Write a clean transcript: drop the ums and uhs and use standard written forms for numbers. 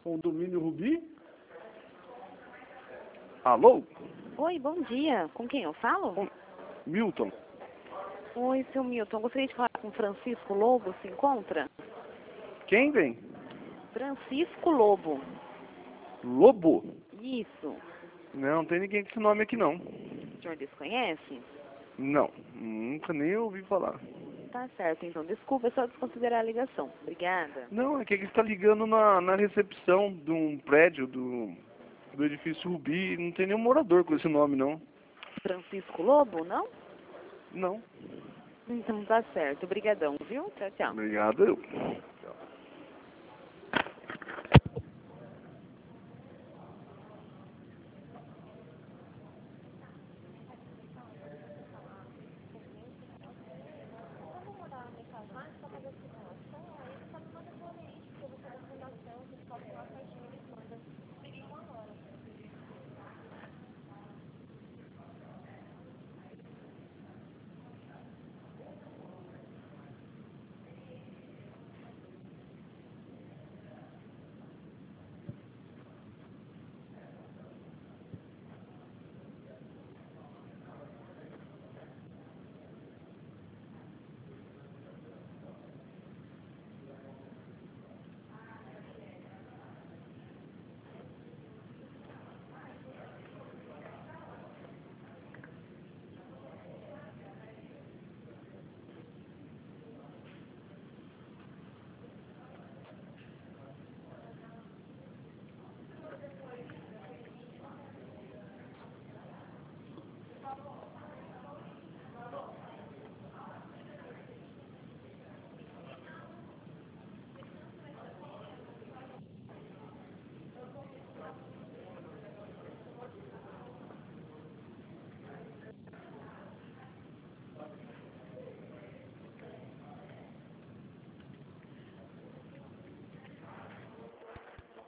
Condomínio Rubi? Alô? Oi, bom dia. Com quem eu falo? Milton. Oi, seu Milton. Gostaria de falar com Francisco Lobo. Se encontra? Quem vem? Francisco Lobo. Lobo? Isso. Não tem ninguém com esse nome aqui não. O senhor desconhece? Não, nunca nem ouvi falar. Tá certo, então. Desculpa, é só desconsiderar a ligação. Obrigada. Não, é que ele está ligando na recepção de um prédio do edifício Rubi. Não tem nenhum morador com esse nome, não. Francisco Lobo, não? Não. Então tá certo. Obrigadão, viu? Tchau, tchau. Obrigado, eu.